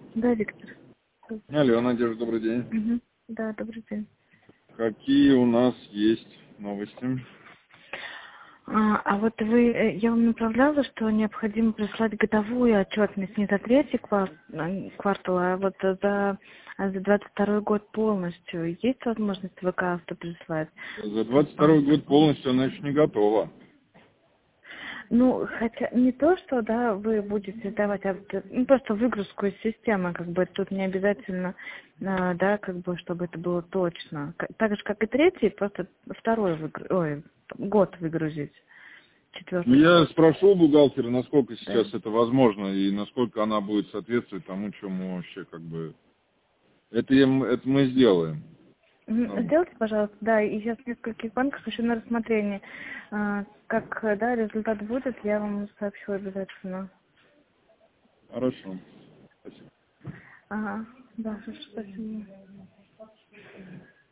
Да, Виктор. Алло, Надежда, добрый день. Угу. Да, добрый день. Какие у нас есть новости? Вот я вам направляла, что необходимо прислать годовую отчетность не за третий квартал, а вот за 22 год полностью. Есть возможность ВК авто прислать? За 22 год полностью она еще не готова. Ну, хотя не то, что, да, вы будете давать, просто выгрузку из системы, как бы тут не обязательно, да, как бы, чтобы это было точно. Так же, как и третий, просто второй год выгрузить. Ну, Четвертый я год. спрошу у бухгалтера, насколько Да. сейчас это возможно и насколько она будет соответствовать тому, чему вообще как бы... Это мы сделаем. Ну, Сделайте, пожалуйста, да, и сейчас в нескольких банках еще на рассмотрение. Как, да, результат будет, я вам сообщу обязательно. хорошо. Спасибо. Ага, да, хорошо, спасибо.